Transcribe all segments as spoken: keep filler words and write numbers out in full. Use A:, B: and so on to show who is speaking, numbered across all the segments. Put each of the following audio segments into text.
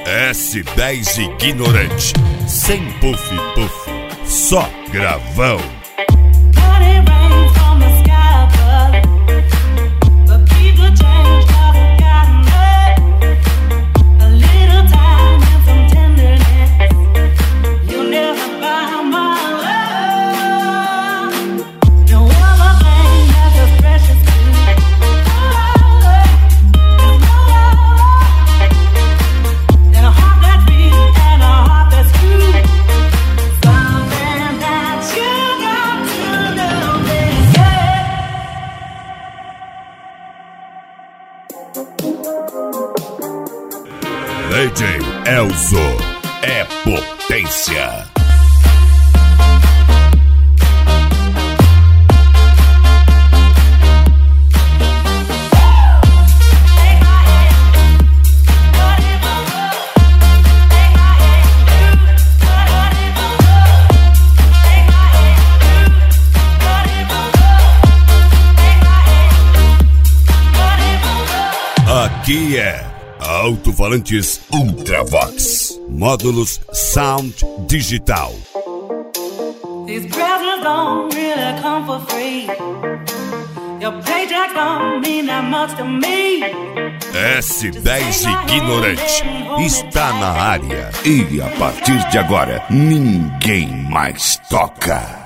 A: S dez Ignorante, sem puff puff, só gravão. D J Elzo é potência. Aqui é Alto-falantes Ultravox, módulos Sound Digital. These presents don't really come for free. Your paycheck don't mean that much to me. S dez Ignorante está na área e a partir de agora ninguém mais toca.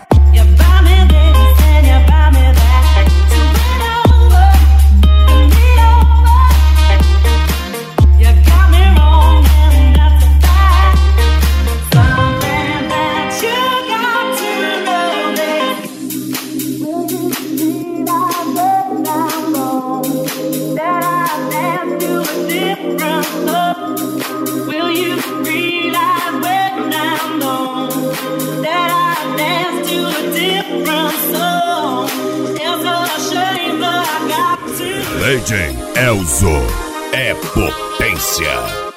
A: Will you realize when I'm gone that I dance to a different song? It's a shame, but I got to. D J Elzo é potência.